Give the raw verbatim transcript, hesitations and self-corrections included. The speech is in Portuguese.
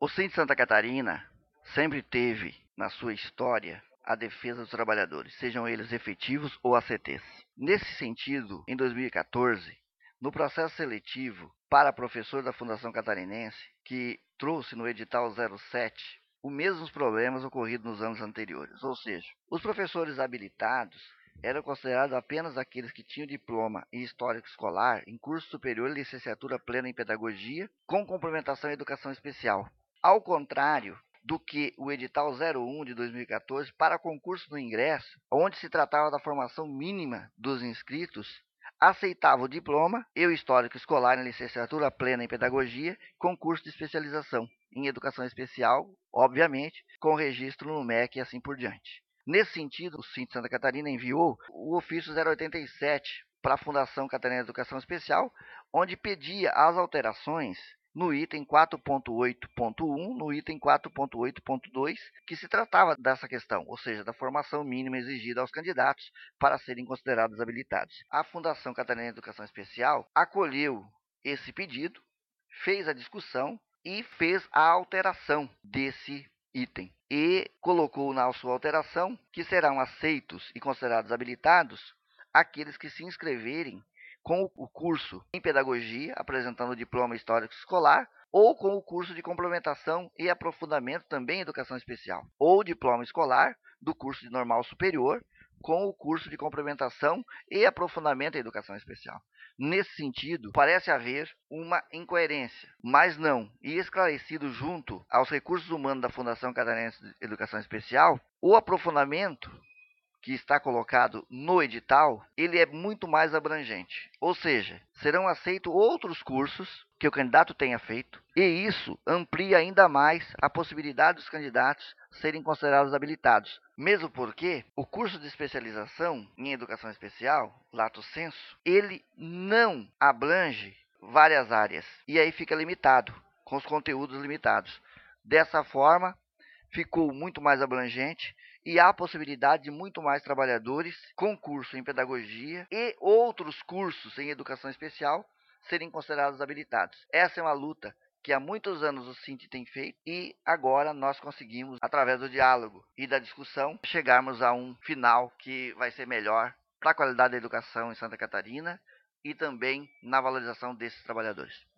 O Sint de Santa Catarina sempre teve na sua história a defesa dos trabalhadores, sejam eles efetivos ou A C Tês. Nesse sentido, em dois mil e quatorze, no processo seletivo para professor da Fundação Catarinense, que trouxe no edital zero sete os mesmos problemas ocorridos nos anos anteriores, ou seja, os professores habilitados eram considerados apenas aqueles que tinham diploma em Histórico Escolar, em curso superior e licenciatura plena em Pedagogia, com complementação em Educação Especial. Ao contrário do que o edital zero um de dois mil e quatorze para concurso no ingresso, onde se tratava da formação mínima dos inscritos, aceitava o diploma e o histórico escolar em licenciatura plena em Pedagogia, com curso de especialização em Educação Especial, obviamente, com registro no M E C e assim por diante. Nesse sentido, o Sint de Santa Catarina enviou o ofício zero oitenta e sete para a Fundação Catarinense de Educação Especial, onde pedia as alterações no item quatro ponto oito ponto um, no item quatro ponto oito ponto dois, que se tratava dessa questão, ou seja, da formação mínima exigida aos candidatos para serem considerados habilitados. A Fundação Catarinense de Educação Especial acolheu esse pedido, fez a discussão e fez a alteração desse item. E colocou na sua alteração que serão aceitos e considerados habilitados aqueles que se inscreverem com o curso em Pedagogia, apresentando o diploma histórico escolar, ou com o curso de complementação e aprofundamento também em Educação Especial, ou diploma escolar do curso de normal superior, com o curso de complementação e aprofundamento em Educação Especial. Nesse sentido, parece haver uma incoerência, mas não, e esclarecido junto aos recursos humanos da Fundação Catarinense de Educação Especial, o aprofundamento que está colocado no edital, ele é muito mais abrangente. Ou seja, serão aceitos outros cursos que o candidato tenha feito, e isso amplia ainda mais a possibilidade dos candidatos serem considerados habilitados. Mesmo porque o curso de especialização em Educação Especial, lato sensu, ele não abrange várias áreas, e aí fica limitado, com os conteúdos limitados. Dessa forma, ficou muito mais abrangente e há a possibilidade de muito mais trabalhadores com curso em Pedagogia e outros cursos em Educação Especial serem considerados habilitados. Essa é uma luta que há muitos anos o Sint tem feito e agora nós conseguimos, através do diálogo e da discussão, chegarmos a um final que vai ser melhor para a qualidade da educação em Santa Catarina e também na valorização desses trabalhadores.